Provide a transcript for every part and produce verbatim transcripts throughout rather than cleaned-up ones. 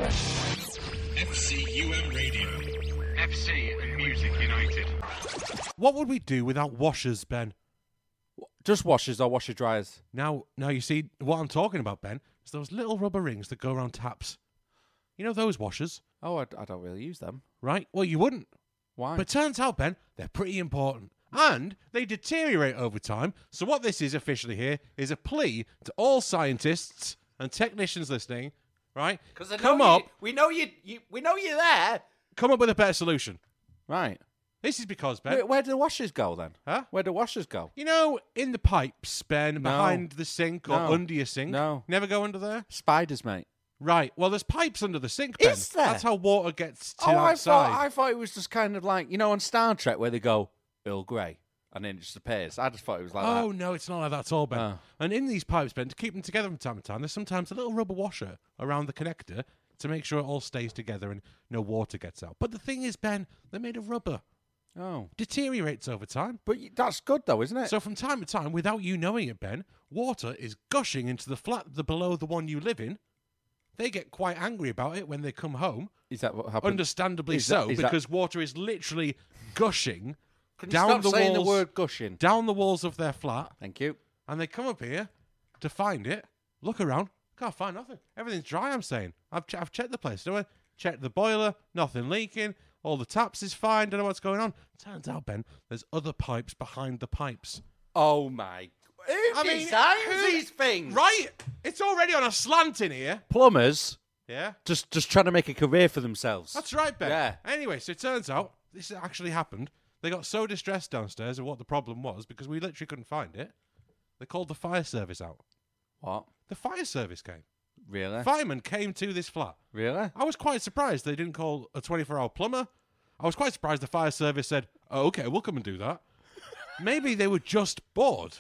F C U M Radio. F C and Music United. What would we do without washers, Ben? Just washers or washer dryers. Now, now you see what I'm talking about, Ben. Is those little rubber rings that go around taps. You know those washers, Oh, I, I don't really use them. right? Well, you wouldn't. Why? But turns out, Ben, they're pretty important. And they deteriorate over time. So what this is officially here is a plea to all scientists and technicians listening, right? Come up, we know you, you. We know you're there. come up with a better solution. Right. This is because, Ben, Where, where do the washers go then? huh? Where do washers go? You know, in the pipes, Ben, behind the sink or No. under your sink. No. Never go under there? Spiders, mate. Right. Well, there's pipes under the sink, Ben. Is there? That's how water gets to Oh, I outside. thought I thought it was just kind of like, you know, on Star Trek where they go Earl Grey and then it just appears. I just thought it was like Oh, that. no, it's not like that at all, Ben. Oh. And in these pipes, Ben, to keep them together from time to time, there's sometimes a little rubber washer around the connector to make sure it all stays together and no water gets out. But the thing is, Ben, they're made of rubber. Oh. Deteriorates over time. But y- that's good though, isn't it? So from time to time, without you knowing it, Ben, water is gushing into the flat the below the one you live in. They get quite angry about it when they come home. Is that what happened? Understandably Is so, that- is that- because water is literally gushing Can you down stop the saying walls, the word gushing? down the walls of their flat, Thank you. and they come up here to find it. Look around, can't find nothing. Everything's dry. I'm saying. I've ch- I've checked the place. Do I checked the boiler? Nothing leaking. All the taps is fine. Don't know what's going on. Turns out, Ben, there's other pipes behind the pipes. Oh my. Who I mean, designs who- these things? Right? It's already on a slant in here. Plumbers Yeah. just just trying to make a career for themselves. That's right, Ben. Yeah. Anyway, so it turns out this actually happened. They got so distressed downstairs of what the problem was because we literally couldn't find it. They called the fire service out. What? The fire service came. Really? Firemen came to this flat. Really? I was quite surprised they didn't call a twenty-four hour plumber. I was quite surprised the fire service said, oh, okay, we'll come and do that. Maybe they were just bored.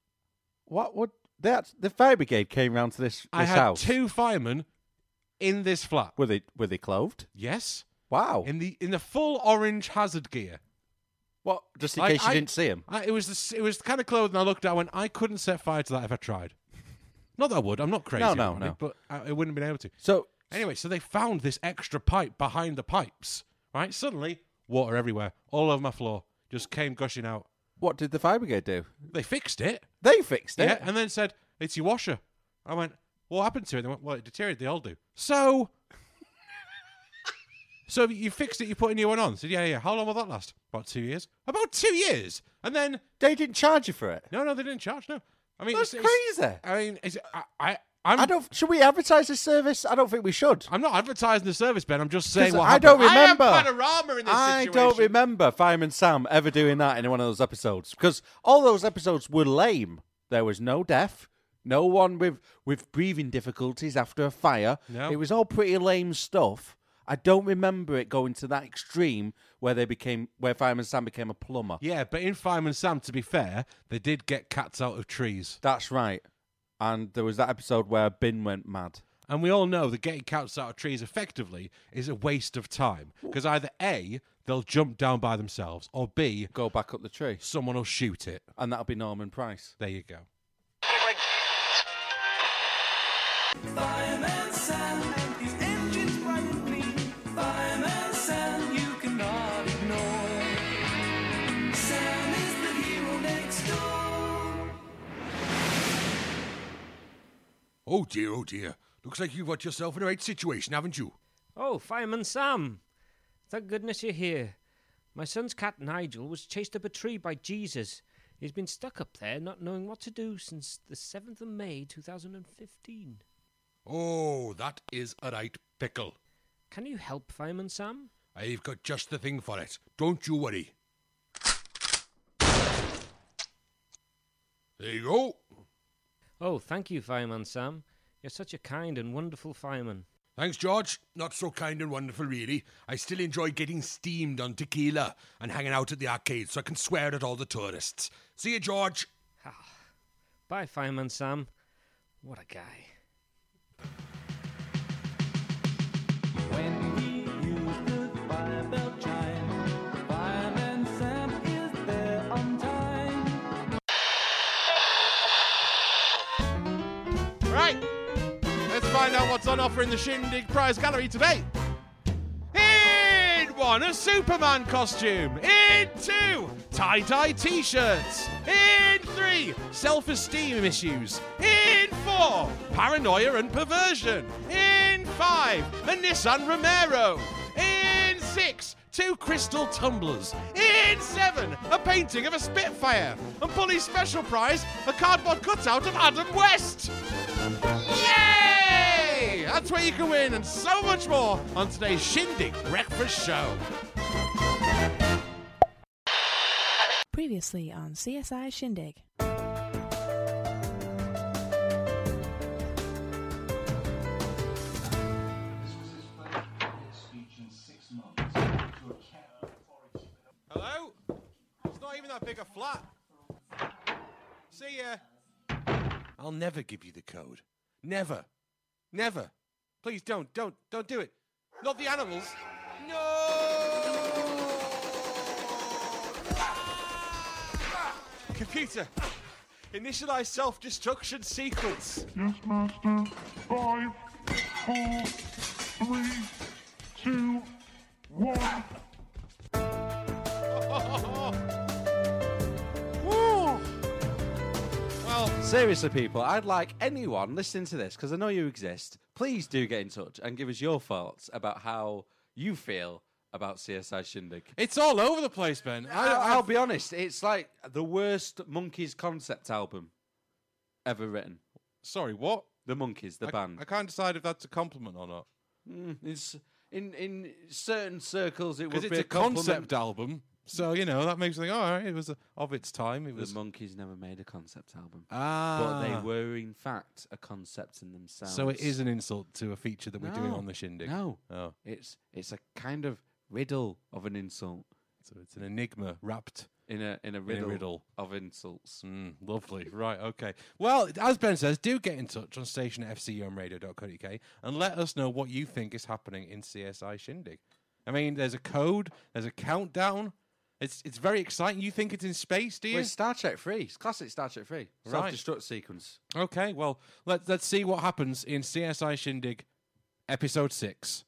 What would that? The fire brigade came round to this, this I had house. two firemen in this flat. Were they were they clothed? Yes. Wow. In the in the full orange hazard gear. What? Just in Like, case you I- didn't see him. I, it was the, s- it was the kind of clothing I looked at when I couldn't set fire to that if I tried. Not that I would. I'm not crazy. No, no, about it, no. but I, I wouldn't have been able to. So Anyway, so they found this extra pipe behind the pipes. Right? Suddenly, water everywhere, all over my floor, just came gushing out. what did the fire brigade do? They fixed it. They fixed it. Yeah, and then said, it's your washer. I went, what happened to it? They went, well, it deteriorated. They all do. So, so you fixed it, you put a new one on. I said, yeah, yeah. How long will that last? About two years. About two years. And then, They didn't charge you for it. no, no, they didn't charge, no. I mean, That's it's, it's- crazy. I mean, is it, I, I, I'm, I don't. Should we advertise this service? I don't think we should. I'm not advertising the service, Ben. I'm just saying 'Cause what I happened. don't remember. I am Panorama in this I situation. don't remember Fireman Sam ever doing that in one of those episodes because all those episodes were lame. There was no death, no one with with breathing difficulties after a fire. No. It was all pretty lame stuff. I don't remember it going to that extreme where they became where Fireman Sam became a plumber. Yeah, but in Fireman Sam, to be fair, they did get cats out of trees. That's right. And there was that episode where Bin went mad. And we all know that getting cats out of trees effectively is a waste of time. Because either A, they'll jump down by themselves, or B, Go back up the tree, someone will shoot it. and that'll be Norman Price. There you go. Fireman Sam, his engine's running clean. Fireman Sam, you cannot ignore. Sam is the hero next door. Oh dear, oh dear. Looks like you've got yourself in the right situation, haven't you? Oh, Fireman Sam. Thank goodness you're here. My son's cat Nigel was chased up a tree by Jesus. He's been stuck up there not knowing what to do since the seventh of May two thousand fifteen. Oh, that is a right pickle. Can you help, Fireman Sam? I've got just the thing for it. Don't you worry. There you go. Oh, thank you, Fireman Sam. You're such a kind and wonderful fireman. Thanks, George. Not so kind and wonderful, really. I still enjoy getting steamed on tequila and hanging out at the arcade so I can swear at all the tourists. See you, George. Bye, Fireman Sam. What a guy. When we use the fire bell chime, Fireman Sam is there on time. Right. Let's find out what's on offer in the Shindig Prize Gallery today. In one, a Superman costume. In two, tie-dye t-shirts. In three, self-esteem issues. In four, paranoia and perversion. In five, a Nissan Romero. In six, two crystal tumblers. In seven, a painting of a Spitfire. And Bully's special prize, a cardboard cutout of Adam West. Yay! That's where you can win, and so much more on today's Shindig Breakfast Show. Previously on C S I Shindig. Hello? It's not even that big a flat. See ya. I'll never give you the code. Never. Never. Please don't, don't, don't do it. Not the animals. No! Computer, initialize self-destruction sequence. Yes, Master. Five, four, three, two, one. Woo! Well, Seriously, people, I'd like anyone listening to this, because I know you exist, please do get in touch and give us your thoughts about how you feel about C S I Shindig. it's all over the place, Ben. I, I, I, I'll be honest, it's like the worst Monkeys concept album ever written. Sorry, what? The Monkeys, the I, band. I can't decide if that's a compliment or not. Mm, it's in in certain circles it would Because be it's a compliment. concept album. So, you know, that makes me think, all right, it was a, of its time. It The was. Monkeys never made a concept album. Ah. But they were, in fact, a concept in themselves. So it is an insult to a feature that we're doing No. on the Shindig. No. Oh. It's it's a kind of riddle of an insult So it's an enigma wrapped in a in a riddle, riddle. of insults. Mm, lovely. Right, okay. Well, as Ben says, do get in touch on station at f c u m radio dot co dot u k and let us know what you think is happening in C S I Shindig. I mean, there's a code, there's a countdown. It's it's very exciting. You think it's in space, do you? Well, it's Star Trek three. It's classic Star Trek three. Right. Self-destruct sequence. Okay, well, let's let's see what happens in C S I Shindig episode six.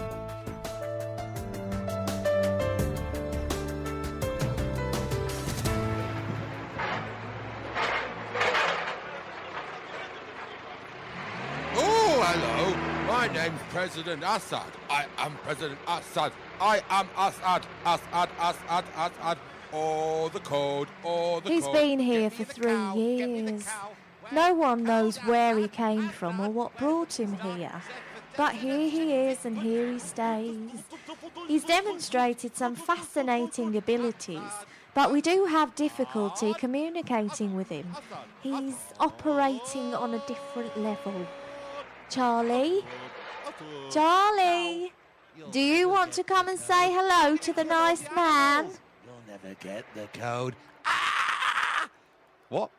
Oh, hello. My name's President Assad. I am President Assad. I am Assad. Assad, Assad, Assad. Oh, the code. Oh, the He's code. been here Get me for the three cow. Get me the years. cow. No one knows where he came from or what brought him here. But here he is and here he stays. He's demonstrated some fascinating abilities, but we do have difficulty communicating with him. He's operating on a different level. Charlie? Charlie? Do you want to come and say hello to the nice man? You'll never get the code. What?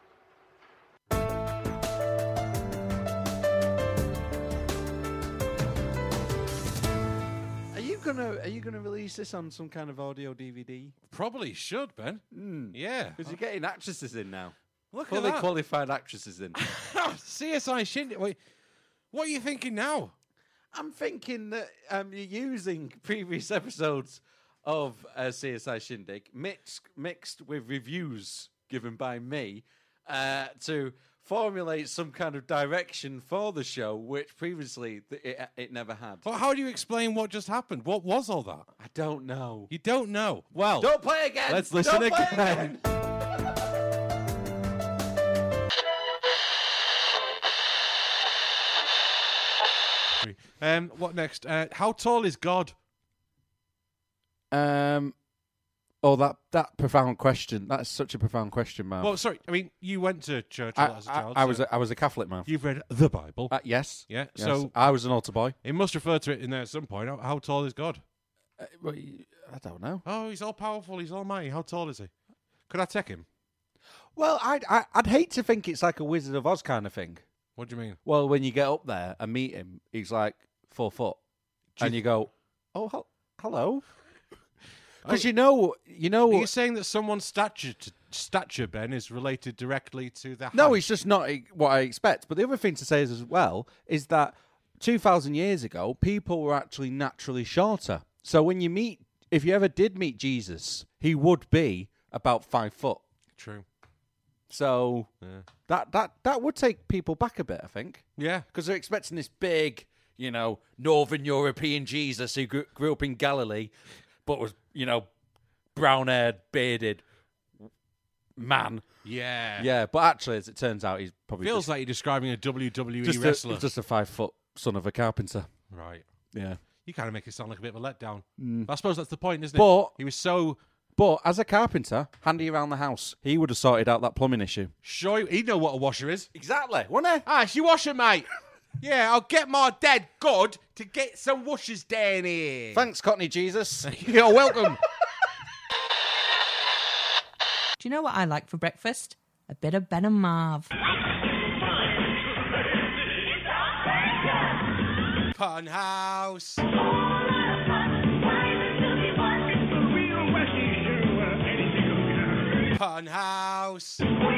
Are you gonna Are you gonna release this on some kind of audio D V D? Probably should, Ben. Mm. Yeah. Because you're getting actresses in now. Look Fully at that. qualified actresses in. C S I Shindig. Wait, what are you thinking now? I'm thinking that um, you're using previous episodes of uh, C S I Shindig mixed mixed with reviews given by me uh, to formulate some kind of direction for the show, which previously th- it, it never had. Well, how do you explain what just happened? What was all that? I don't know. You don't know. Well, Don't play again. let's listen Don't play again. Um, what next? Uh, how tall is God? Um. Oh, that that profound question. That's such a profound question, man. Well, sorry. I mean, you went to church a I, lot as a I, child. I so was a, I was a Catholic man. You've read the Bible. Uh, yes. Yeah, Yes. so- I was an altar boy. It must refer to it in there at some point. How, how tall is God? Uh, well, y- I don't know. Oh, he's all powerful. He's almighty. How tall is he? Could I take him? Well, I'd I, I'd hate to think it's like a Wizard of Oz kind of thing. What do you mean? Well, when you get up there and meet him, he's like four foot, Do you and you go, "Oh, hel- hello," Oh. because you know, you know. Are you saying that someone's stature, to, stature, Ben, is related directly to the No, height? it's just not e- what I expect. But the other thing to say is as well is that two thousand years ago, people were actually naturally shorter. So when you meet, if you ever did meet Jesus, he would be about five foot. True. So Yeah. that, that, that would take people back a bit, I think. Yeah. Because they're expecting this big, you know, Northern European Jesus who grew, grew up in Galilee, but was, you know, brown-haired, bearded man. Yeah. Yeah, but actually, as it turns out, he's probably Feels just, like you're describing a W W E just, wrestler. a, just a five-foot son of a carpenter. Right. Yeah. You kind of make it sound like a bit of a letdown. I suppose that's the point, isn't But- it? He was so But as a carpenter, handy around the house, he would have sorted out that plumbing issue. sure. He'd know what a washer is. Exactly, wouldn't he? Ah, it's your washer, mate. Yeah, I'll get my dad God to get some washers down here. Thanks, Cockney Jesus. You're welcome. Do you know what I like for breakfast? A bit of Ben and Marv. Pun house. Pun house.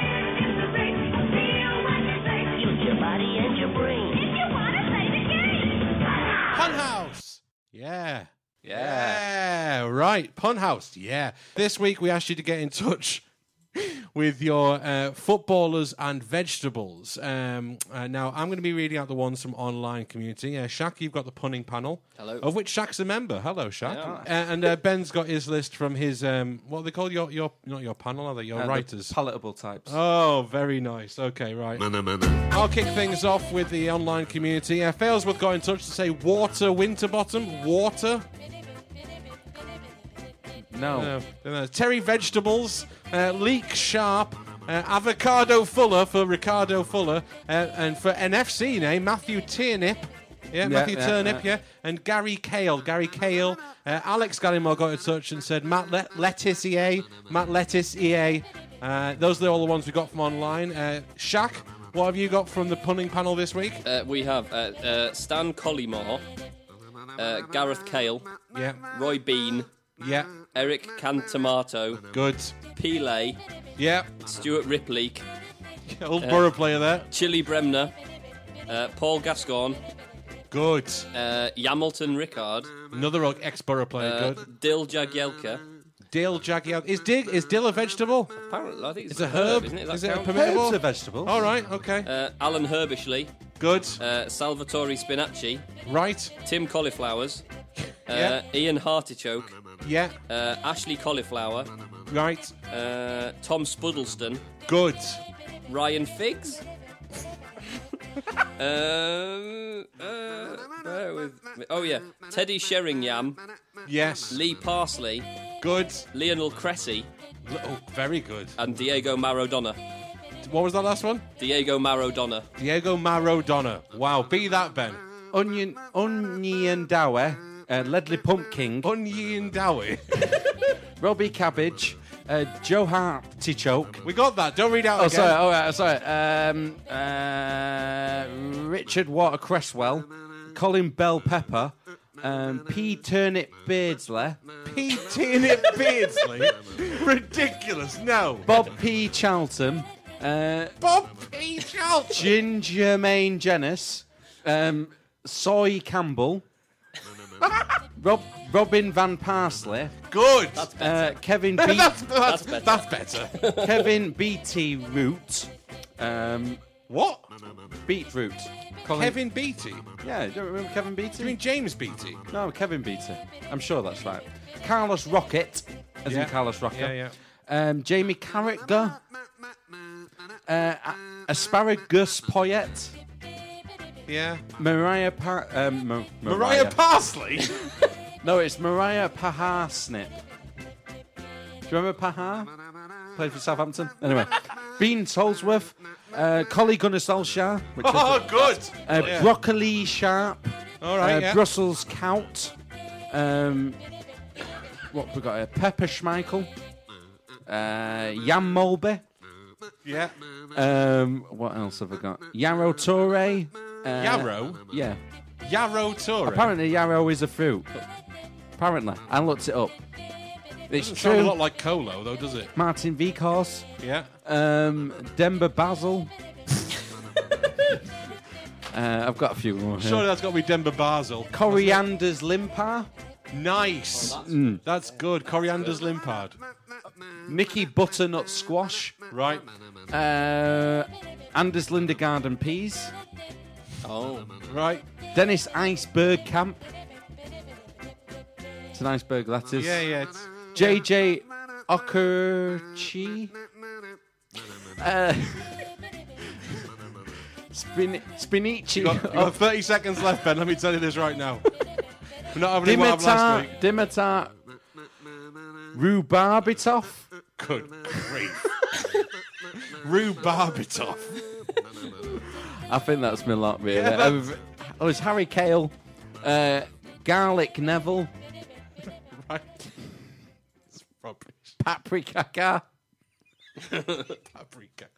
Pun house. Yeah. Yeah. Right. Pun house. Yeah. This week we asked you to get in touch with your uh, footballers and vegetables. Um, uh, now, I'm going to be reading out the ones from online community. Uh, Shaq, you've got the punning panel. Hello. Of which Shaq's a member. Hello, Shaq. Yeah. Uh, and uh, Ben's got his list from his, um, what are they called? Your, your, not your panel, are they? Your Uh, the writers. palatable types. Oh, very nice. Okay, right. I'll kick things off with the online community. Uh, Failsworth got in touch to say water Winterbottom. Water. No. Uh, uh, Terry Vegetables, uh, Leek Sharp, uh, Avocado Fuller for Ricardo Fuller, uh, and for N F C name, Matthew Turnip. Yeah, Matthew yeah, Turnip, yeah. yeah. And Gary Kale. Gary Kale. Uh, Alex Gallimore got in touch and said Matt Le- Lettuce E A. Matt Lettuce E A. Uh, those are all the ones we got from online. Uh, Shaq, what have you got from the punning panel this week? Uh, we have uh, uh, Stan Collymore, uh, Gareth Cale, Yeah. Roy Bean, Yeah. Eric Cantamato, Good. Pele, Yeah. Stuart Ripley, Old Borough player there. Chili Bremner, uh, Paul Gascoigne, Good. uh, Yamilton Rickard, Another ex-Borough player. uh, Good. Dil Jagielka. Dill, Jagiel. Is Dig? Is dill a vegetable? Apparently, I think it's, It's a herb. isn't it? That Is it a counts? permissible? Herbs are vegetables. All right. Okay. Uh, Alan Herbishley, Good. uh, Salvatore Spinacci, Right. Tim Cauliflowers, uh, Yeah. Ian Hartichoke, Yeah. uh, Ashley Cauliflower, Right. uh, Tom Spuddleston, Good. Ryan Figs. um, uh, bear with me. Oh yeah, Teddy Sheringham, Yes. Lee Parsley, Good. Lionel Cressy, Oh, very good. and Diego Maradona. What was that last one? Diego Maradona. Diego Maradona. Wow. Be that, Ben. Onion, onion dower, uh, Ledley Pumpkin, Onion Dowie. Robbie Cabbage, uh, Joe Hartichoke. We got that. Don't read out Oh, again. sorry. All right. Sorry. Um, uh, Richard Water Cresswell, Colin Bell Pepper, um, P Turnip Beardsley, P. Turnip Beardsley. Ridiculous. No. Bob P Charlton, uh, Bob P. Charlton. Ginger Main Jennis, um, Soy Campbell, Rob, Robin Van Parsley, Good. uh, Kevin B. that's, that's, That's that's better. Kevin B T Root, um, What? Beetroot. Colin, Kevin Beatty. Yeah, you don't remember Kevin Do you Beatty? mean James Beatty? No, Kevin Beatty. I'm sure that's right. Carlos Rocket, as Yeah. in Carlos Rocket. Yeah, yeah. Um, Jamie Carragher. Uh, A- Asparagus Poyet. Yeah. Mariah Pa... Um, Mar- Mariah Parsley. No, it's Mariah Paharsnip. Do you remember Pahar? Played for Southampton. Anyway. Bean Tolsworth. Uh, Collie Gunnar Solskjaer. Which Oh, is, good. uh, Yeah. Broccoli Sharp. All right, uh, yeah. Brussels Cout. Um, what we got here? Pepper Schmeichel. Uh, Jan Mulby. Yeah. Um, what else have I got? Yarrow Torre. Uh, Yarrow? Yeah. Yarrow Tour. Apparently, yarrow is a fruit. Apparently, I looked it up. It's Doesn't sound a true. lot like Colo, though, does it? Martin Vikors. Yeah. Um, Denver Basil. Uh, I've got a few more here. Surely that's got to be Denver Basel. Coriander's limpar. Nice. Oh, that's Mm. That's good. Coriander's limpard. Nicky butternut squash. Right. Uh, Anders Lindegarden peas. Oh. Right. Dennis Iceberg Camp. It's an iceberg, that is. Yeah, yeah. It's... J J Okerchi. Uh, Spin- Spinici. You got, you got thirty seconds left, Ben. Let me tell you this right now. We're not having any more of last week. Dimitar. Rubarbitov. Good grief. Rubarbitov. I think that's my lot, really. Yeah, that's- Uh, oh, it's Harry Kale. Uh, Garlic Neville. Right. It's rubbish. Paprika. Paprika.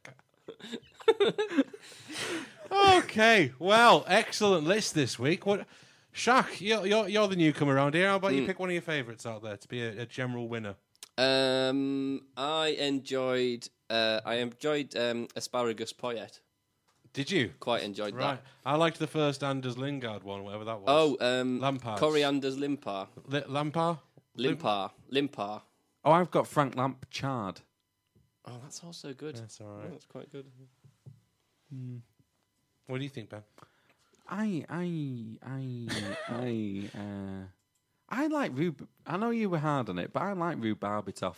Okay, well, excellent list this week. What, Shaq, you're, you're, you're the newcomer around here. How about you pick one of your favourites out there to be a, a general winner? Um, I enjoyed. Uh, I enjoyed um, asparagus poet. Did you? Quite enjoyed Right. that. I liked the first Anders Lingard one, whatever that was. Oh, um, Lampard. Coriander's limpar. Li- Lampard? Limpar. Limpar. Oh, I've got Frank Lampard. Oh, that's also good. That's all right. Oh, that's quite good. What do you think, Ben? I, I, I, I, uh, I like Rub. I know you were hard on it, but I like Rubarbitov.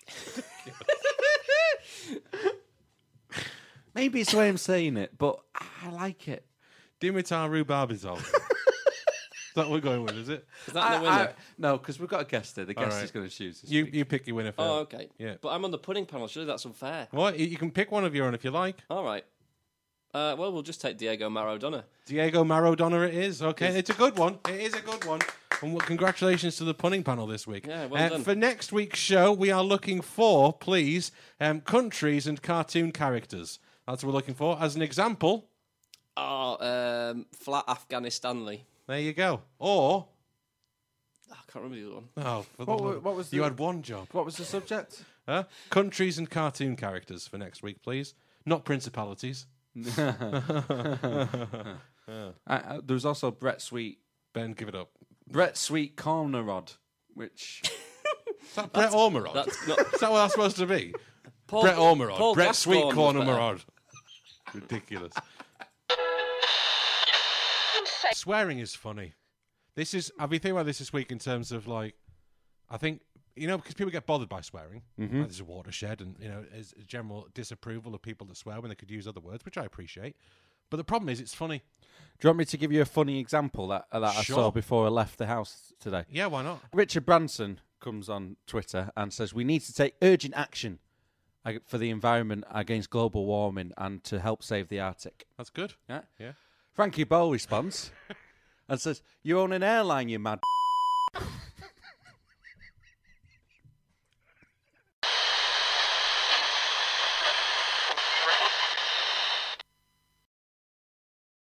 Maybe it's the way I'm saying it, but I like it. Dimitar Rubarbitov. Is that what we're going with, is it? Is that the I- winner? I- no, because we've got a guest here. The All guest right. is going to choose this You week. you pick your winner first. Oh, okay. Yeah. But I'm on the pudding panel. Surely that's unfair. What? You you can pick one of your own if you like. All right. Uh, well, we'll just take Diego Maradona. Diego Maradona it is. Okay, it's a good one. It is a good one. And well, congratulations to the punning panel this week. Yeah, well Uh, done. For next week's show, we are looking for, please, um, countries and cartoon characters. That's what we're looking for. As an example, Oh, um, Flat Afghanistanly. there you go. Or, Oh, I can't remember the other one. oh, for the What wa- love- what was you the- had one job. What was the subject? Huh? Countries and cartoon characters for next week, please. Not principalities. uh, uh, there was also Brett Sweet. Ben, give it up. Brett Sweet Corner Rod, which Is that Brett Ormerod? That's not. Is that what that's supposed to be? Paul, Brett Ormerod. Paul Brett Gascoigne Sweet was Corner better. Marod. Ridiculous. Swearing is funny. This is. I've been thinking about this this week in terms of like, I think you know because people get bothered by swearing. Like, there's a watershed, and you know, there's a general disapproval of people that swear when they could use other words, which I appreciate. But the problem is, it's funny. Do you want me to give you a funny example that that I Sure. saw before I left the house today? Yeah, why not? Richard Branson comes on Twitter and says we need to take urgent action ag- for the environment against global warming and to help save the Arctic. That's good. Yeah. Yeah. Frankie Bowl responds and says, "You own an airline, you mad."